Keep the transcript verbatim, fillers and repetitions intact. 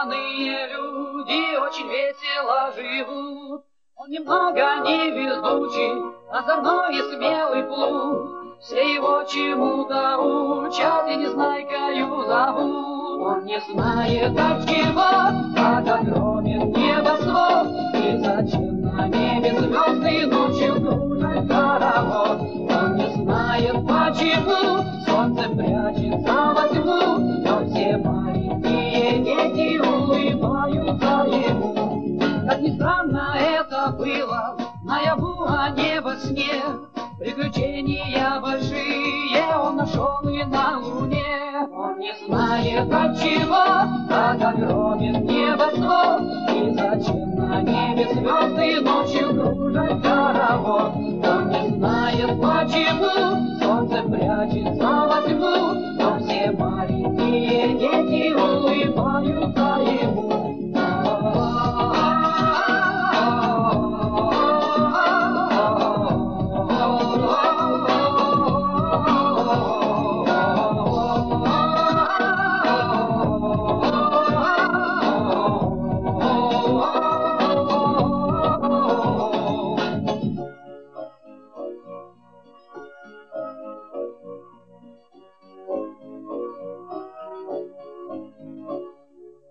славные люди очень весело живут. Он немного невезучий, озорной и смелый плут. Все его чему-то учат и незнайкою зовут. Он не знает от чего, как огромен небосвод, и зачем на небе звезды ночью кружат хоровод. Он не знает почему солнце прячется во тьму, но все маленькие дети улыбаются ему. Как ни странно это было, наяву, а не во сне, приключения большие он нашел и на луне. Он не знает от чего, как огромен небосвод, и зачем на небе